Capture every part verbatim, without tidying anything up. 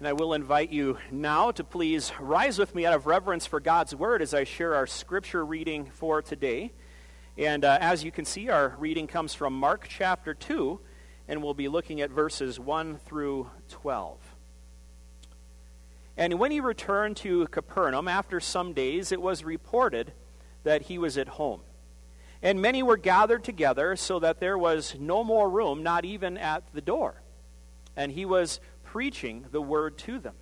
And I will invite you now to please rise with me out of reverence for God's Word as I share our scripture reading for today. And uh, as you can see, our reading comes from Mark chapter two, and we'll be looking at verses one through twelve. And when he returned to Capernaum after some days, it was reported that he was at home. And many were gathered together, so that there was no more room, not even at the door. And he was preaching the word to them.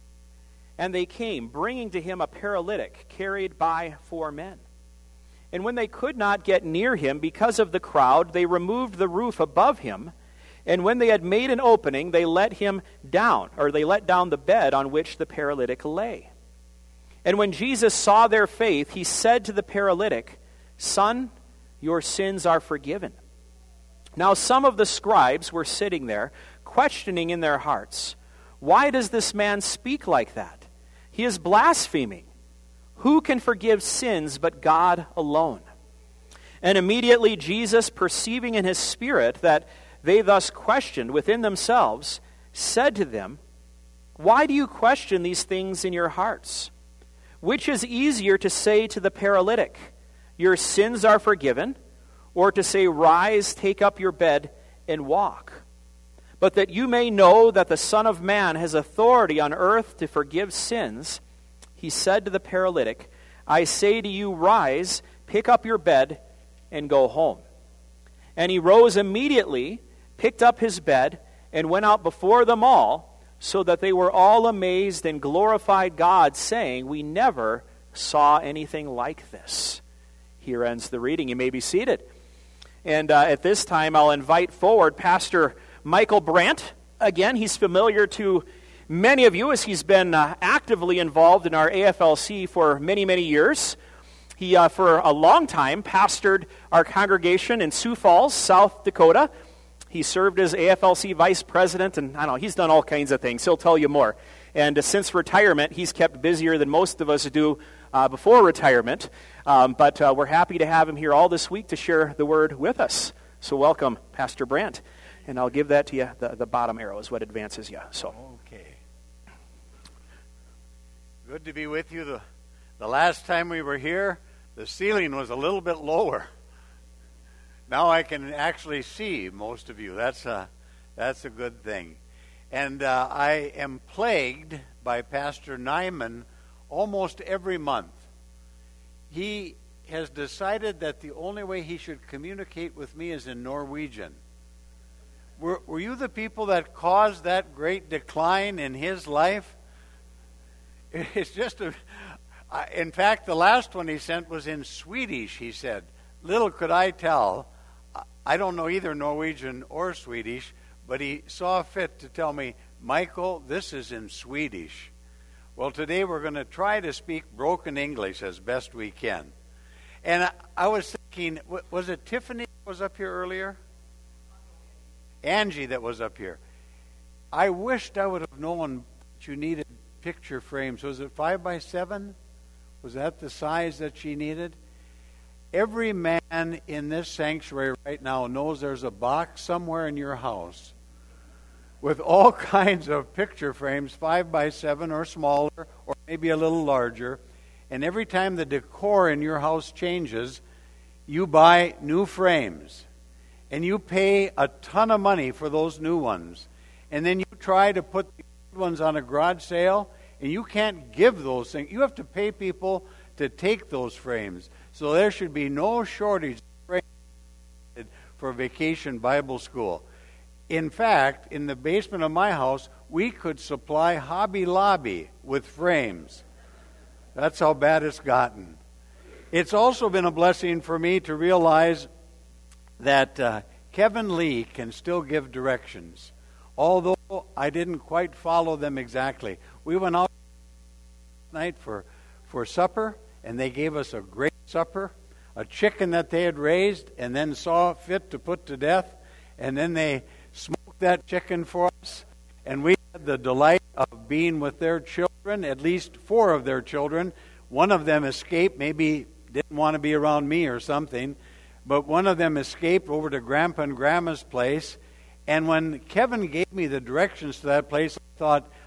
And they came, bringing to him a paralytic carried by four men. And when they could not get near him because of the crowd, they removed the roof above him. And when they had made an opening, they let him down, or they let down the bed on which the paralytic lay. And when Jesus saw their faith, he said to the paralytic, "Son, your sins are forgiven." Now some of the scribes were sitting there, questioning in their hearts, "Why does this man speak like that? He is blaspheming. Who can forgive sins but God alone?" And immediately Jesus, perceiving in his spirit that they thus questioned within themselves, said to them, "Why do you question these things in your hearts? Which is easier to say to the paralytic, 'Your sins are forgiven,' or to say, 'Rise, take up your bed, and walk'? But that you may know that the Son of Man has authority on earth to forgive sins," he said to the paralytic, "I say to you, rise, pick up your bed, and go home." And he rose immediately, picked up his bed, and went out before them all, so that they were all amazed and glorified God, saying, "We never saw anything like this." Here ends the reading. You may be seated. And uh, at this time, I'll invite forward Pastor Michael Brandt. Again, he's familiar to many of you as he's been uh, actively involved in our A F L C for many, many years. He, uh, for a long time, pastored our congregation in Sioux Falls, South Dakota. He served as A F L C vice president, and I don't know, he's done all kinds of things. He'll tell you more. And uh, since retirement, he's kept busier than most of us do uh, before retirement. Um, but uh, we're happy to have him here all this week to share the word with us. So welcome, Pastor Brandt. And I'll give that to you. The, the bottom arrow is what advances you. So okay. Good to be with you. The, the last time we were here, the ceiling was a little bit lower. Now I can actually see most of you. That's a, that's a good thing. And uh, I am plagued by Pastor Nyman almost every month. He has decided that the only way he should communicate with me is in Norwegian. Were, were you the people that caused that great decline in his life? It's just a... Uh, in fact, the last one he sent was in Swedish, he said. Little could I tell. I don't know either Norwegian or Swedish, but he saw fit to tell me, "Michael, this is in Swedish." Well, today we're going to try to speak broken English as best we can. And I, I was thinking, was it Tiffany that was up here earlier? Angie that was up here. I wished I would have known that you needed picture frames. Was it five by seven? Was that the size that she needed? Every man in this sanctuary right now knows there's a box somewhere in your house with all kinds of picture frames, five by seven or smaller, or maybe a little larger. And every time the decor in your house changes, you buy new frames. And you pay a ton of money for those new ones. And then you try to put the old ones on a garage sale, and you can't give those things. You have to pay people to take those frames. So there should be no shortage of frames for Vacation Bible School. In fact, in the basement of my house, we could supply Hobby Lobby with frames. That's how bad it's gotten. It's also been a blessing for me to realize that uh, Kevin Lee can still give directions, although I didn't quite follow them exactly. We went out tonight for, for supper, and they gave us a great supper, a chicken that they had raised and then saw fit to put to death, and then they smoked that chicken for us, and we had the delight of being with their children, at least four of their children. One of them escaped, maybe didn't want to be around me or something, but one of them escaped over to Grandpa and Grandma's place. And when Kevin gave me the directions to that place, I thought,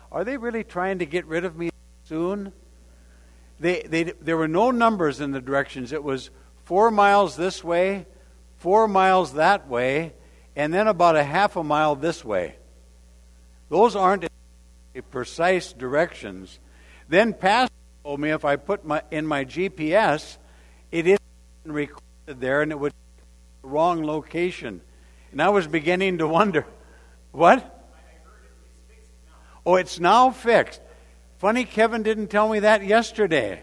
are they really trying to get rid of me soon? They, they, there were no numbers in the directions. It was four miles this way, four miles that way, and then about a half a mile this way. Those aren't precise directions. Then Pastor told me if I put my in my G P S, it isn't recorded there, and it would be the wrong location. And I was beginning to wonder, what? Oh, it's now fixed. Funny, Kevin didn't tell me that yesterday.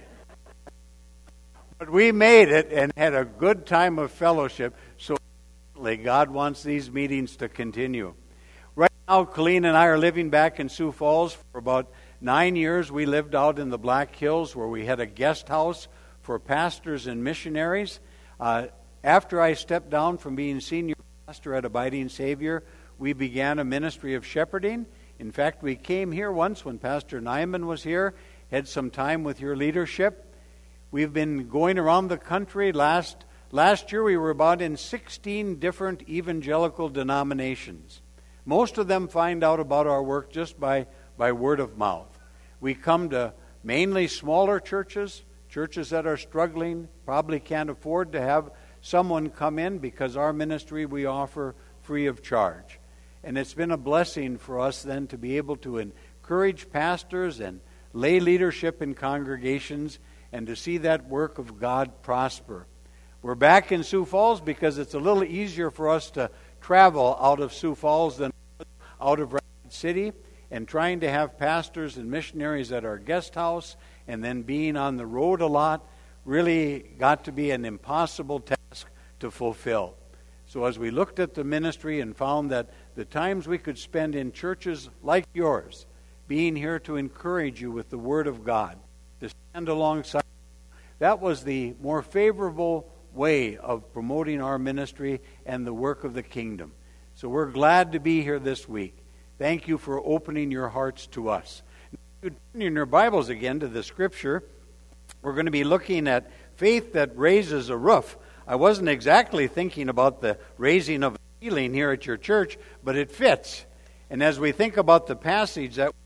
But we made it and had a good time of fellowship. So God wants these meetings to continue. Right now, Colleen and I are living back in Sioux Falls. For about nine years, we lived out in the Black Hills where we had a guest house for pastors and missionaries. Uh, after I stepped down from being senior pastor at Abiding Savior, we began a ministry of shepherding. In fact, we came here once when Pastor Nyman was here, had some time with your leadership. We've been going around the country. Last last year we were about in sixteen different evangelical denominations. Most of them find out about our work just by, by word of mouth. We come to mainly smaller churches, churches that are struggling, probably can't afford to have someone come in because our ministry we offer free of charge. And it's been a blessing for us then to be able to encourage pastors and lay leadership in congregations and to see that work of God prosper. We're back in Sioux Falls because it's a little easier for us to travel out of Sioux Falls than out of Rapid City, and trying to have pastors and missionaries at our guest house and then being on the road a lot really got to be an impossible task to fulfill. So as we looked at the ministry and found that the times we could spend in churches like yours, being here to encourage you with the Word of God, to stand alongside, that was the more favorable way of promoting our ministry and the work of the kingdom. So we're glad to be here this week. Thank you for opening your hearts to us. If you turn in your Bibles again to the Scripture, we're going to be looking at faith that raises a roof. I wasn't exactly thinking about the raising of a ceiling here at your church, but it fits. And as we think about the passage that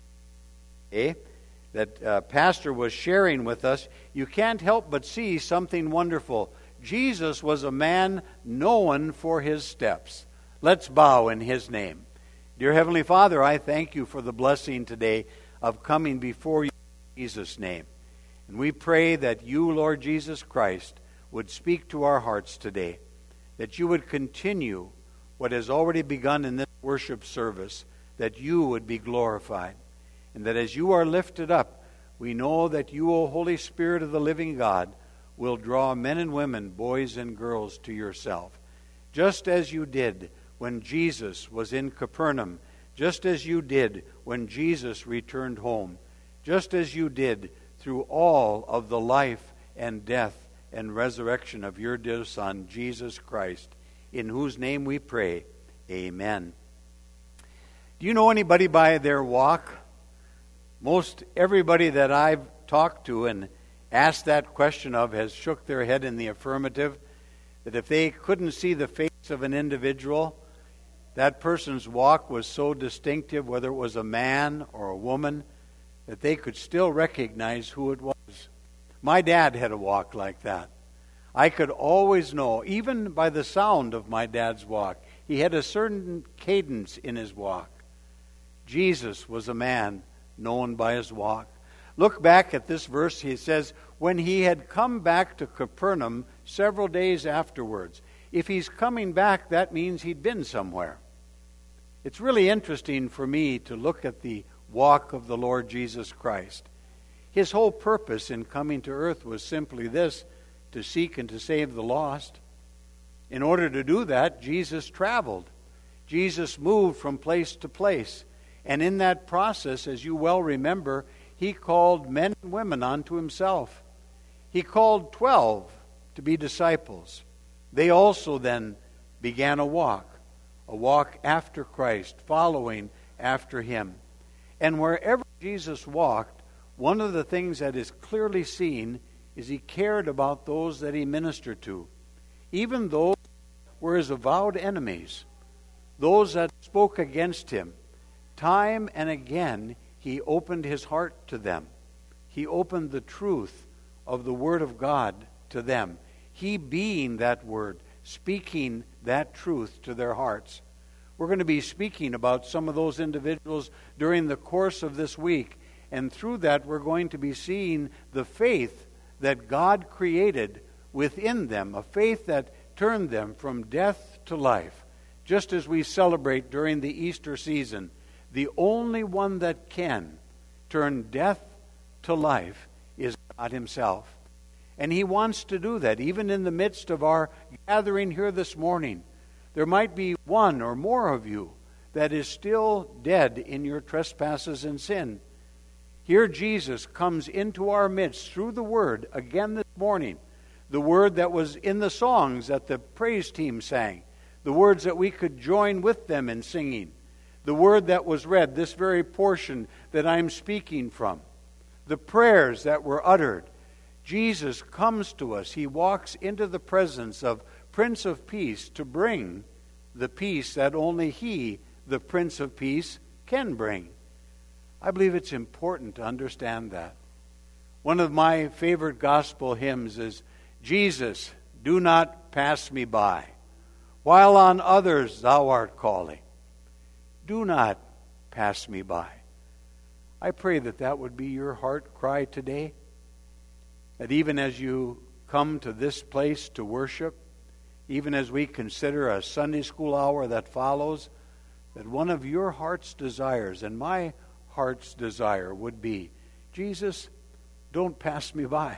eh, that uh, Pastor was sharing with us, you can't help but see something wonderful. Jesus was a man known for his steps. Let's bow in his name. Dear Heavenly Father, I thank you for the blessing today of coming before you in Jesus' name. And we pray that you, Lord Jesus Christ, would speak to our hearts today, that you would continue what has already begun in this worship service, that you would be glorified, and that as you are lifted up, we know that you, O Holy Spirit of the living God, will draw men and women, boys and girls to yourself, just as you did when Jesus was in Capernaum, just as you did when Jesus returned home, just as you did through all of the life and death and resurrection of your dear Son, Jesus Christ, in whose name we pray. Amen. Do you know anybody by their walk? Most everybody that I've talked to and asked that question of has shook their head in the affirmative, that if they couldn't see the face of an individual, that person's walk was so distinctive, whether it was a man or a woman, that they could still recognize who it was. My dad had a walk like that. I could always know, even by the sound of my dad's walk, he had a certain cadence in his walk. Jesus was a man known by his walk. Look back at this verse. He says, when he had come back to Capernaum several days afterwards. If he's coming back, that means he'd been somewhere. It's really interesting for me to look at the walk of the Lord Jesus Christ. His whole purpose in coming to earth was simply this, to seek and to save the lost. In order to do that, Jesus traveled. Jesus moved from place to place. And in that process, as you well remember, he called men and women unto himself. He called twelve to be disciples. They also then began a walk, a walk after Christ, following after him. And wherever Jesus walked, one of the things that is clearly seen is he cared about those that he ministered to. Even those were his avowed enemies, those that spoke against him. Time and again, He opened his heart to them. He opened the truth of the Word of God to them. He being that Word, speaking that truth to their hearts. We're going to be speaking about some of those individuals during the course of this week. And through that, we're going to be seeing the faith that God created within them, a faith that turned them from death to life. Just as we celebrate during the Easter season, the only one that can turn death to life is God himself. And he wants to do that even in the midst of our gathering here this morning. There might be one or more of you that is still dead in your trespasses and sin. Here Jesus comes into our midst through the Word again this morning. The Word that was in the songs that the praise team sang. The words that we could join with them in singing. The Word that was read, this very portion that I'm speaking from. The prayers that were uttered. Jesus comes to us. He walks into the presence of Prince of Peace to bring the peace that only He, the Prince of Peace, can bring. I believe it's important to understand that. One of my favorite gospel hymns is, Jesus, do not pass me by, while on others thou art calling. Do not pass me by. I pray that that would be your heart cry today. That even as you come to this place to worship, even as we consider a Sunday school hour that follows, that one of your heart's desires and my heart's desire would be, Jesus, don't pass me by.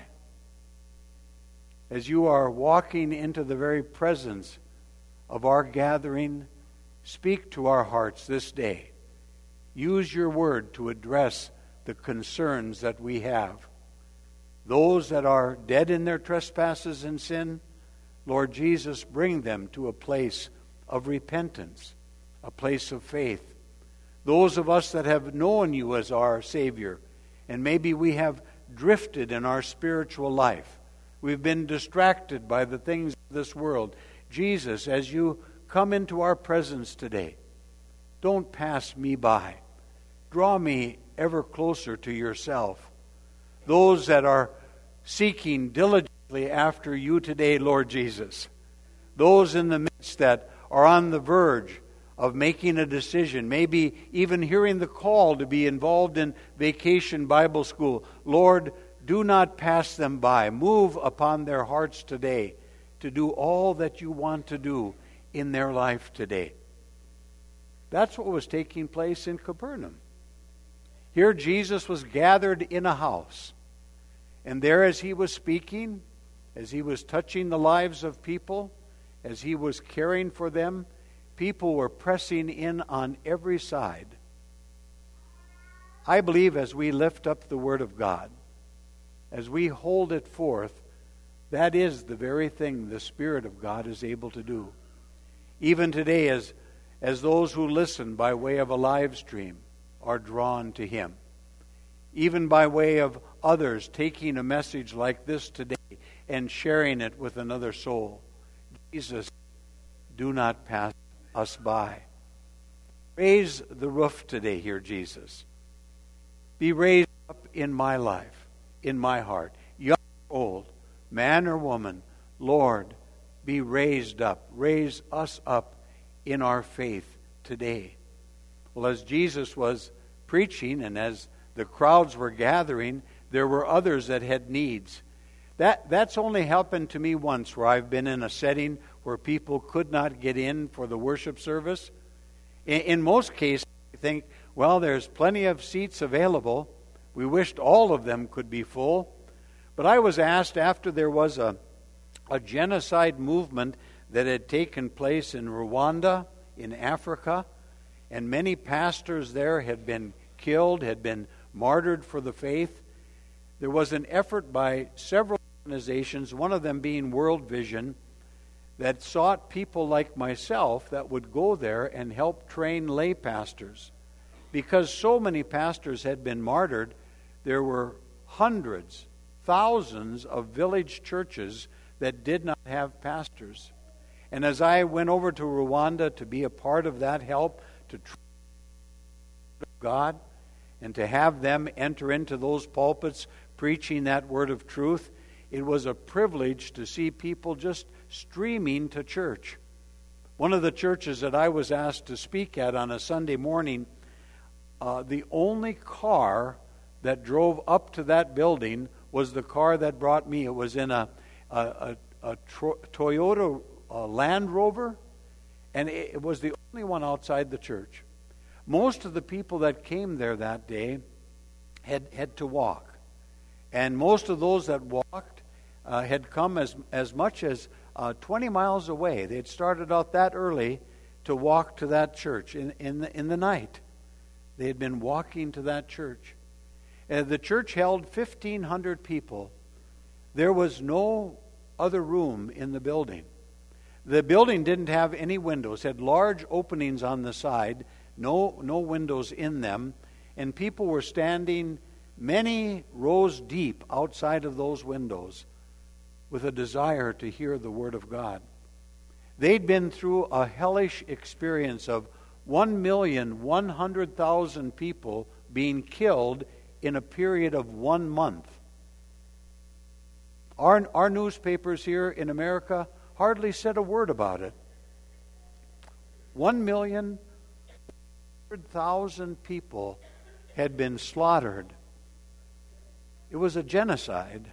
As you are walking into the very presence of our gathering, speak to our hearts this day. Use your word to address the concerns that we have. Those that are dead in their trespasses and sin, Lord Jesus, bring them to a place of repentance, a place of faith. Those of us that have known you as our Savior, and maybe we have drifted in our spiritual life. We've been distracted by the things of this world. Jesus, as you come into our presence today, don't pass me by. Draw me ever closer to yourself. Those that are seeking diligently after you today, Lord Jesus. Those in the midst that are on the verge of making a decision, maybe even hearing the call to be involved in Vacation Bible School. Lord, do not pass them by. Move upon their hearts today to do all that you want to do in their life today. That's what was taking place in Capernaum. Here Jesus was gathered in a house. And there as he was speaking, as he was touching the lives of people, as he was caring for them, people were pressing in on every side. I believe as we lift up the Word of God, as we hold it forth, that is the very thing the Spirit of God is able to do. Even today, as, as those who listen by way of a live stream are drawn to Him, even by way of others taking a message like this today and sharing it with another soul, Jesus, do not pass us by. Raise the roof today here, Jesus. Be raised up in my life, in my heart, young or old, man or woman. Lord, be raised up. Raise us up in our faith today. Well, as Jesus was preaching and as the crowds were gathering, there were others that had needs. That that's only happened to me once, where I've been in a setting where people could not get in for the worship service. In, in most cases, I think, well, there's plenty of seats available. We wished all of them could be full. But I was asked after there was a, a genocide movement that had taken place in Rwanda, in Africa, and many pastors there had been killed, had been martyred for the faith. There was an effort by several organizations, one of them being World Vision, that sought people like myself that would go there and help train lay pastors. Because so many pastors had been martyred, there were hundreds, thousands of village churches that did not have pastors. And as I went over to Rwanda to be a part of that help, to train God, and to have them enter into those pulpits preaching that word of truth, it was a privilege to see people just streaming to church. One of the churches that I was asked to speak at on a Sunday morning, uh, the only car that drove up to that building was the car that brought me. It was in a, a, a, a tro- Toyota uh, Land Rover, and it, it was the only one outside the church. Most of the people that came there that day had, had to walk. And most of those that walked uh, had come as, as much as uh, twenty miles away. They had started out that early to walk to that church in, in, the, in the night. They had been walking to that church. Uh, the church held fifteen hundred people. There was no other room in the building. The building didn't have any windows, had large openings on the side, no, no windows in them, and people were standing many rows deep outside of those windows with a desire to hear the Word of God. They'd been through a hellish experience of one million one hundred thousand people being killed in a period of one month. Our, our newspapers here in America hardly said a word about it. One million one hundred thousand people had been slaughtered. It was a genocide.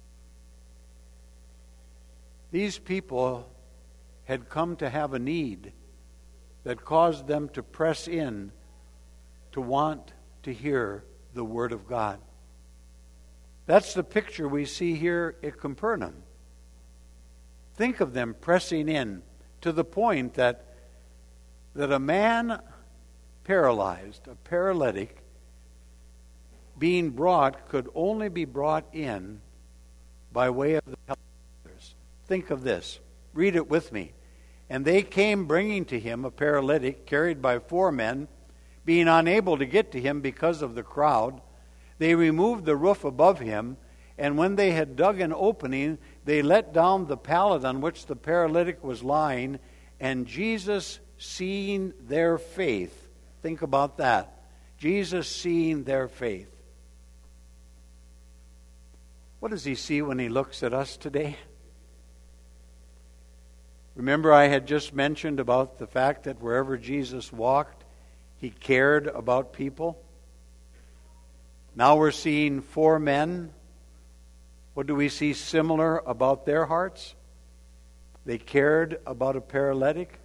These people had come to have a need that caused them to press in to want to hear the Word of God. That's the picture we see here at Capernaum. Think of them pressing in to the point that, that a man paralyzed, a paralytic, being brought could only be brought in by way of the help of others. Think of this. Read it with me. And they came bringing to him a paralytic carried by four men, being unable to get to him because of the crowd. They removed the roof above him, and when they had dug an opening, they let down the pallet on which the paralytic was lying, and Jesus, seeing their faith, think about that. Jesus seeing their faith. What does he see when he looks at us today? Remember, I had just mentioned about the fact that wherever Jesus walked, he cared about people. Now we're seeing four men. What do we see similar about their hearts? They cared about a paralytic.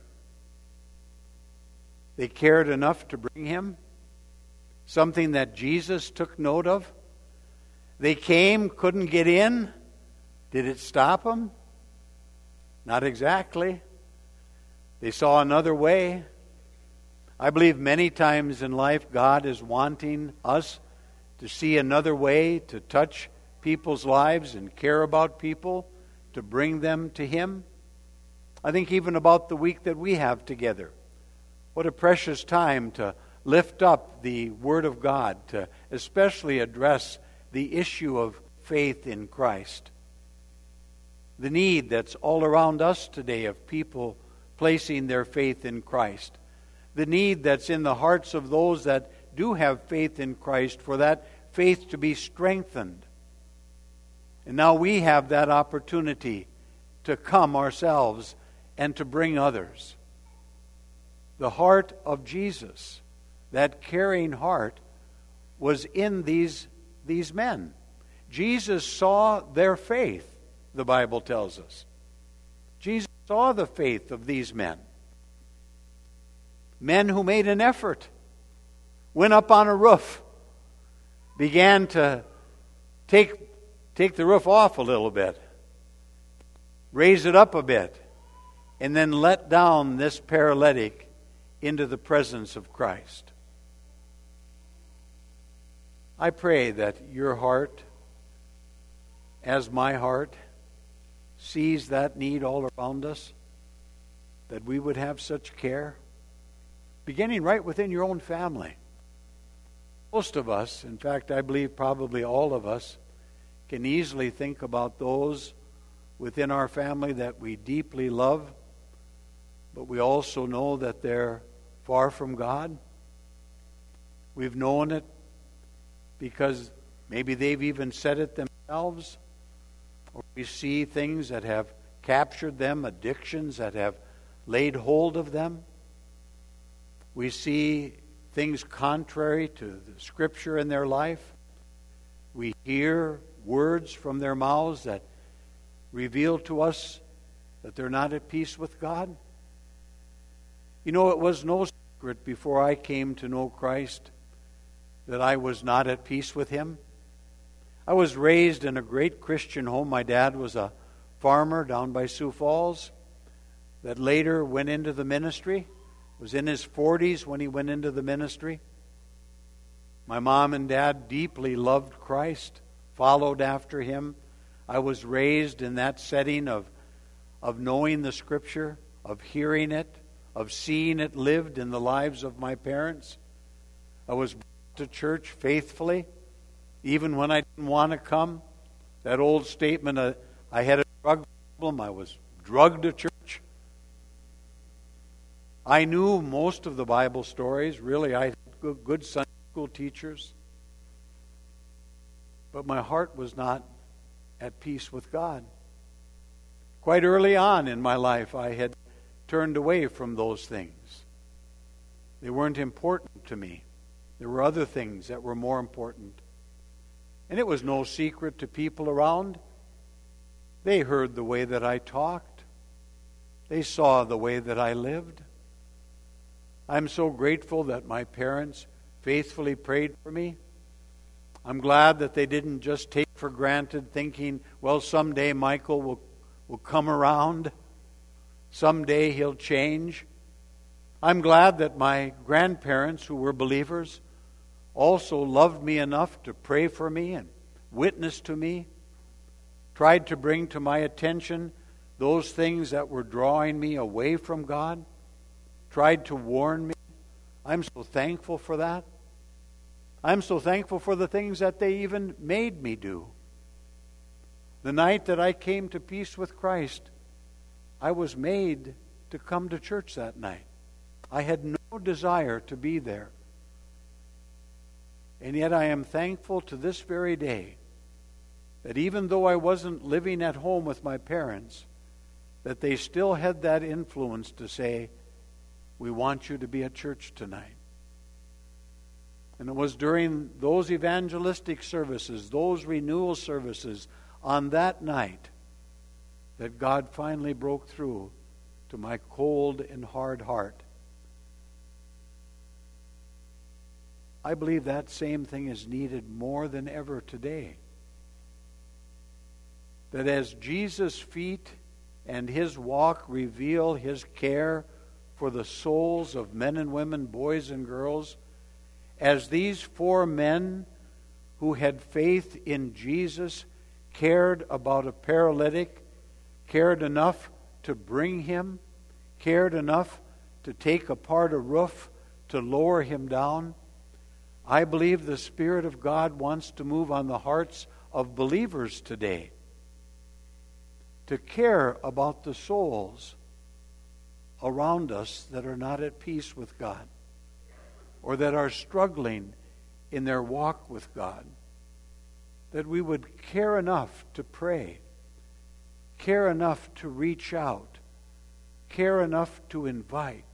They cared enough to bring him, something that Jesus took note of. They came, couldn't get in. Did it stop them? Not exactly. They saw another way. I believe many times in life God is wanting us to see another way to touch people's lives and care about people, to bring them to Him. I think even about the week that we have together. What a precious time to lift up the Word of God, to especially address the issue of faith in Christ. The need that's all around us today of people placing their faith in Christ. The need that's in the hearts of those that do have faith in Christ for that faith to be strengthened. And now we have that opportunity to come ourselves and to bring others. The heart of Jesus, that caring heart, was in these, these men. Jesus saw their faith. The Bible tells us. Jesus saw the faith of these men. Men who made an effort, went up on a roof, began to take, take the roof off a little bit, raise it up a bit, and then let down this paralytic into the presence of Christ. I pray that your heart, as my heart, sees that need all around us, that we would have such care, beginning right within your own family. Most of us, in fact, I believe probably all of us, can easily think about those within our family that we deeply love, but we also know that they're far from God. We've known it because maybe they've even said it themselves, or we see things that have captured them, addictions that have laid hold of them. We see things contrary to the Scripture in their life. We hear words from their mouths that reveal to us that they're not at peace with God. You know, it was no secret before I came to know Christ that I was not at peace with Him. I was raised in a great Christian home. My dad was a farmer down by Sioux Falls that later went into the ministry. Was in his forties when he went into the ministry. My mom and dad deeply loved Christ, followed after Him. I was raised in that setting of, of knowing the Scripture, of hearing it, of seeing it lived in the lives of my parents. I was brought to church faithfully, even when I didn't want to come. That old statement, uh, I had a drug problem, I was drugged to church. I knew most of the Bible stories. Really, I had good, good Sunday school teachers. But my heart was not at peace with God. Quite early on in my life, I had turned away from those things. They weren't important to me. There were other things that were more important. And it was no secret to people around. They heard the way that I talked. They saw the way that I lived. I'm so grateful that my parents faithfully prayed for me. I'm glad that they didn't just take for granted thinking, well, someday Michael will, will come around. Someday he'll change. I'm glad that my grandparents, who were believers, also loved me enough to pray for me and witness to me, tried to bring to my attention those things that were drawing me away from God, tried to warn me. I'm so thankful for that. I'm so thankful for the things that they even made me do. The night that I came to peace with Christ, I was made to come to church that night. I had no desire to be there. And yet I am thankful to this very day that even though I wasn't living at home with my parents, that they still had that influence to say, we want you to be at church tonight. And it was during those evangelistic services, those renewal services, on that night, that God finally broke through to my cold and hard heart. I believe that same thing is needed more than ever today. That as Jesus' feet and His walk reveal His care for the souls of men and women, boys and girls, as these four men who had faith in Jesus cared about a paralytic, cared enough to bring him, cared enough to take apart a roof to lower him down, I believe the Spirit of God wants to move on the hearts of believers today to care about the souls around us that are not at peace with God or that are struggling in their walk with God. That we would care enough to pray, care enough to reach out, care enough to invite.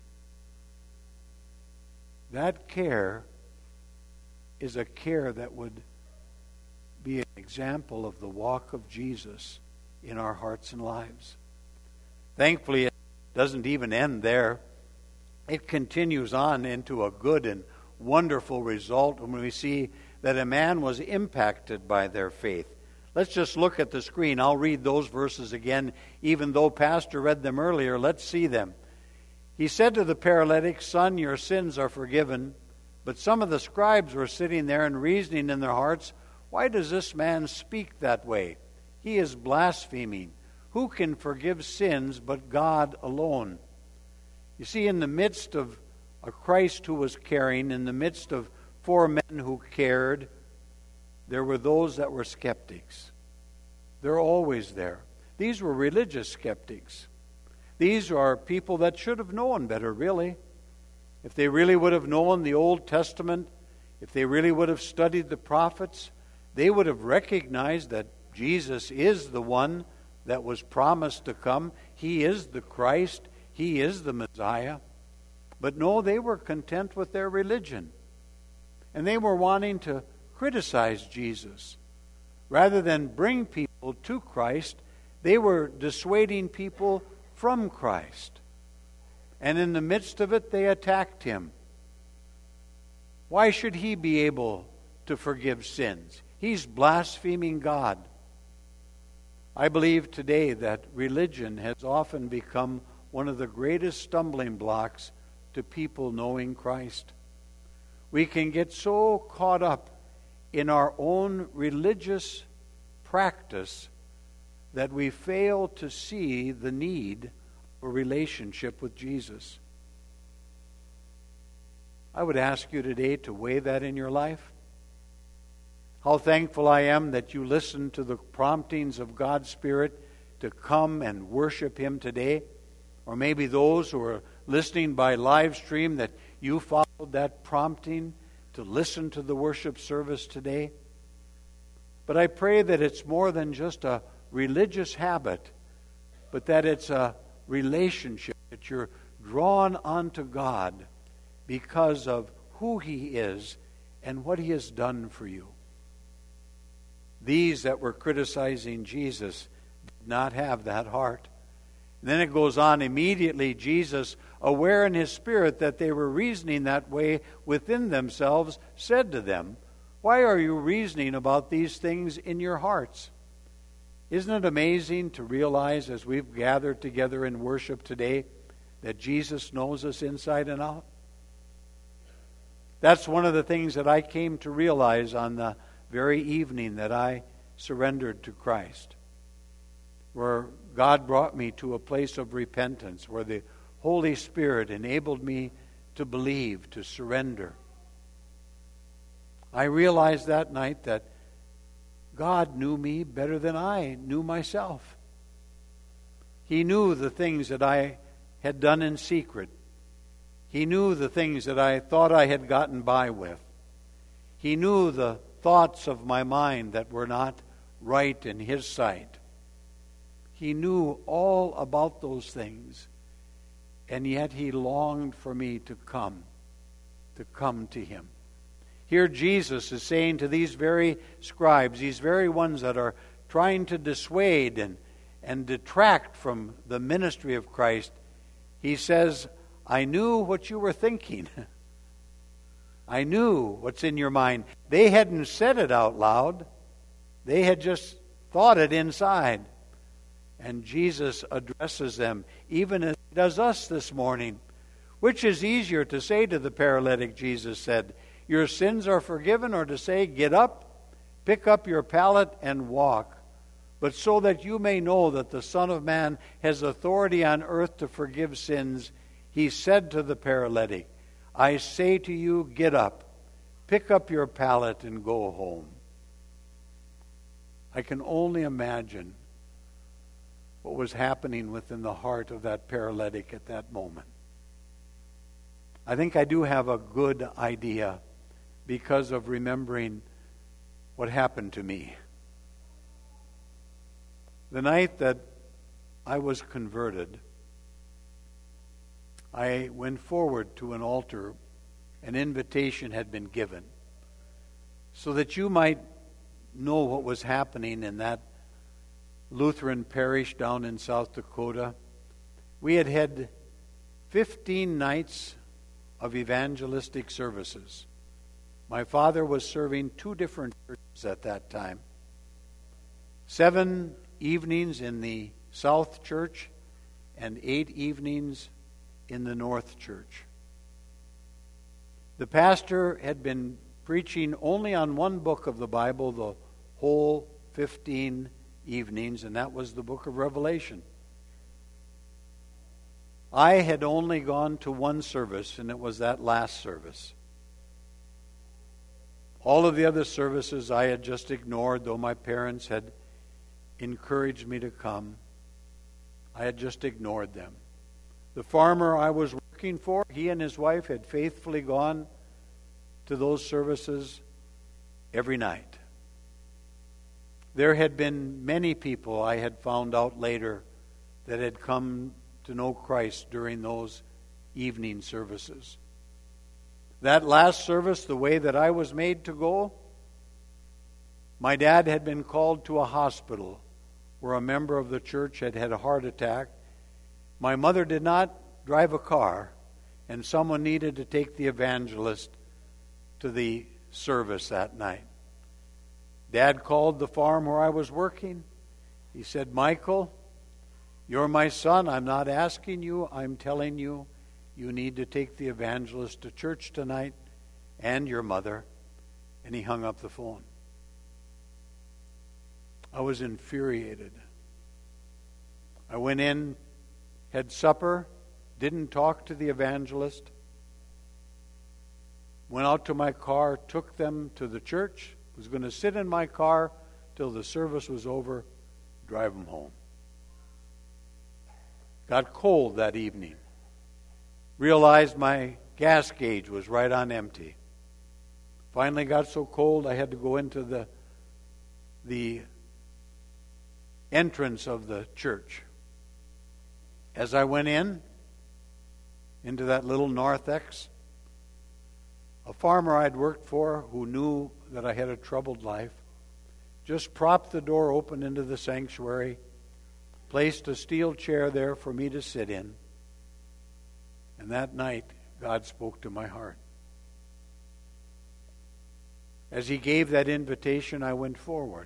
That care is a care that would be an example of the walk of Jesus in our hearts and lives. Thankfully, it doesn't even end there. It continues on into a good and wonderful result when we see that a man was impacted by their faith. Let's just look at the screen. I'll read those verses again, even though Pastor read them earlier. Let's see them. He said to the paralytic, "Son, your sins are forgiven." But some of the scribes were sitting there and reasoning in their hearts, "Why does this man speak that way? He is blaspheming. Who can forgive sins but God alone?" You see, in the midst of a Christ who was caring, in the midst of four men who cared, there were those that were skeptics. They're always there. These were religious skeptics. These are people that should have known better, really. If they really would have known the Old Testament If they really would have studied the prophets, they would have recognized that Jesus is the one that was promised to come. He is the Christ. He is the Messiah. But no, they were content with their religion. And they were wanting to criticize Jesus. Rather than bring people to Christ, they were dissuading people from Christ. And in the midst of it, they attacked him. Why should he be able to forgive sins? He's blaspheming God. I believe today that religion has often become one of the greatest stumbling blocks to people knowing Christ. We can get so caught up in our own religious practice that we fail to see the need for a relationship with Jesus. I would ask you today to weigh that in your life. How thankful I am that you listened to the promptings of God's Spirit to come and worship Him today. Or maybe those who are listening by live stream, that you followed that prompting to listen to the worship service today. But I pray that it's more than just a religious habit, but that it's a relationship, that you're drawn unto God because of who He is and what He has done for you. These that were criticizing Jesus did not have that heart. And then it goes on immediately, Jesus, aware in His spirit that they were reasoning that way within themselves, said to them, "Why are you reasoning about these things in your hearts?" Isn't it amazing to realize as we've gathered together in worship today that Jesus knows us inside and out? That's one of the things that I came to realize on the very evening that I surrendered to Christ, where God brought me to a place of repentance, where the Holy Spirit enabled me to believe, to surrender. I realized that night that God knew me better than I knew myself. He knew the things that I had done in secret. He knew the things that I thought I had gotten by with. He knew the thoughts of my mind that were not right in His sight. He knew all about those things, and yet He longed for me to come, to come to Him. Here Jesus is saying to these very scribes, these very ones that are trying to dissuade and, and detract from the ministry of Christ, He says, I knew what you were thinking. I knew what's in your mind. They hadn't said it out loud. They had just thought it inside. And Jesus addresses them, even as He does us this morning. Which is easier, to say to the paralytic, Jesus said, your sins are forgiven, or to say, get up, pick up your pallet, and walk? But so that you may know that the Son of Man has authority on earth to forgive sins, He said to the paralytic, I say to you, get up, pick up your pallet, and go home. I can only imagine what was happening within the heart of that paralytic at that moment. I think I do have a good idea because of remembering what happened to me. The night that I was converted, I went forward to an altar. An invitation had been given so that you might know what was happening in that Lutheran parish down in South Dakota. We had had fifteen nights of evangelistic services. My father was serving two different churches at that time. Seven evenings in the South Church and eight evenings in the North Church. The pastor had been preaching only on one book of the Bible the whole fifteen evenings, and that was the book of Revelation. I had only gone to one service, and it was that last service. All of the other services I had just ignored, though my parents had encouraged me to come. I had just ignored them. The farmer I was working for, he and his wife had faithfully gone to those services every night. There had been many people, I had found out later, that had come to know Christ during those evening services. That last service, the way that I was made to go, my dad had been called to a hospital where a member of the church had had a heart attack. My mother did not drive a car, and someone needed to take the evangelist to the service that night. Dad called the farm where I was working. He said, "Michael, you're my son. I'm not asking you. I'm telling you, you need to take the evangelist to church tonight and your mother." And he hung up the phone. I was infuriated. I went in, had supper, didn't talk to the evangelist, went out to my car, took them to the church, was going to sit in my car till the service was over, drive them home. Got cold that evening. Realized my gas gauge was right on empty. Finally got so cold I had to go into the the entrance of the church. As I went in, into that little narthex, a farmer I'd worked for who knew that I had a troubled life just propped the door open into the sanctuary, placed a steel chair there for me to sit in, and that night God spoke to my heart. As he gave that invitation, I went forward.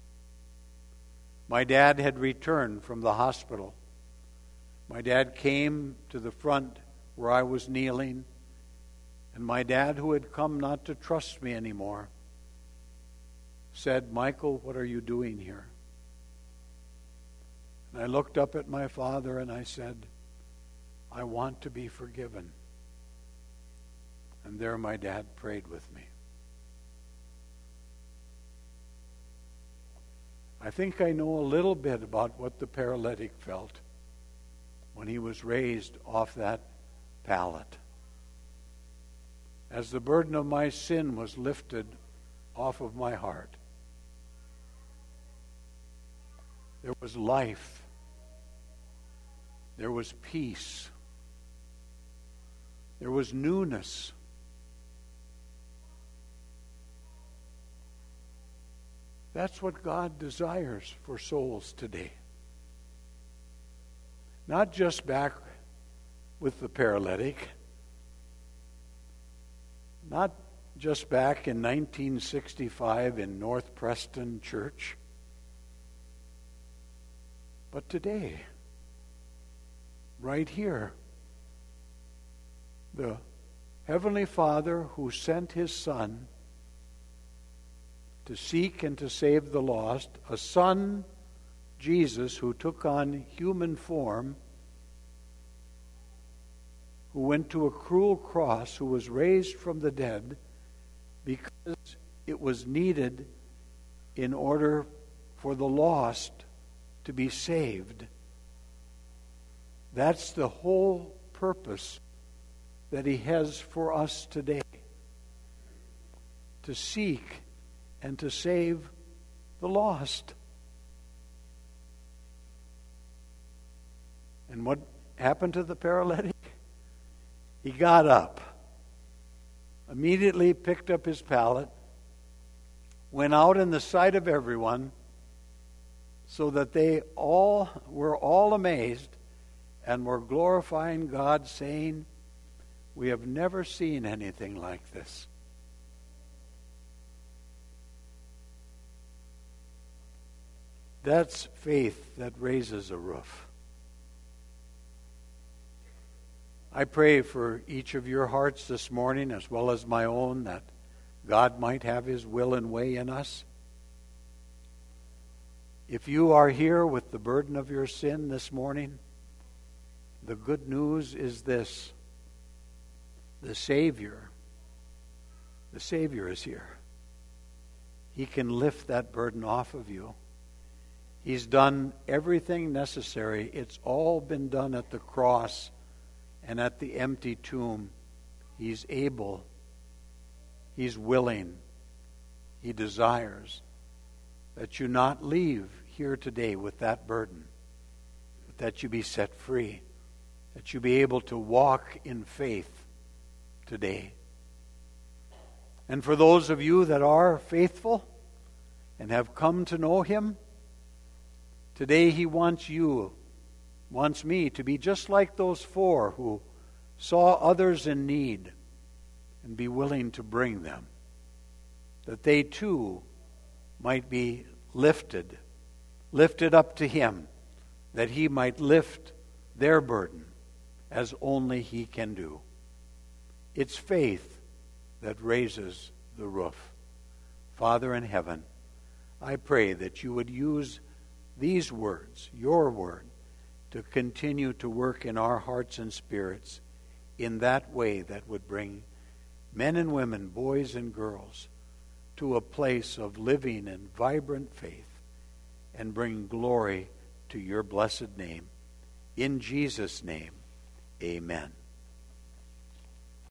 My dad had returned from the hospital. My dad came to the front where I was kneeling, and my dad, who had come not to trust me anymore, said, "Michael, what are you doing here?" And I looked up at my father and I said, "I want to be forgiven." And there my dad prayed with me. I think I know a little bit about what the paralytic felt when he was raised off that pallet. As the burden of my sin was lifted off of my heart, there was life. There was peace. There was newness. That's what God desires for souls today. Not just back with the paralytic, not just back in nineteen sixty-five in North Preston Church, but today, right here. The Heavenly Father who sent His Son to seek and to save the lost, a Son, Jesus, who took on human form, who went to a cruel cross, who was raised from the dead because it was needed in order for the lost to be saved. That's the whole purpose that He has for us today. To seek and to save the lost. And what happened to the paralytic? He got up, immediately picked up his pallet, went out in the sight of everyone, so that they all were all amazed and were glorifying God, saying, "We have never seen anything like this." That's faith that raises a roof. I pray for each of your hearts this morning, as well as my own, that God might have His will and way in us. If you are here with the burden of your sin this morning, the good news is this: the Savior, the Savior is here. He can lift that burden off of you. He's done everything necessary. It's all been done at the cross and at the empty tomb. He's able. He's willing. He desires that you not leave here today with that burden, but that you be set free, that you be able to walk in faith today. And for those of you that are faithful and have come to know Him, today He wants you, wants me to be just like those four who saw others in need and be willing to bring them, that they too might be lifted, lifted up to Him, that He might lift their burden as only He can do. It's faith that raises the roof. Father in heaven, I pray that you would use these words, your word, to continue to work in our hearts and spirits in that way that would bring men and women, boys and girls, to a place of living and vibrant faith and bring glory to your blessed name. In Jesus' name, amen.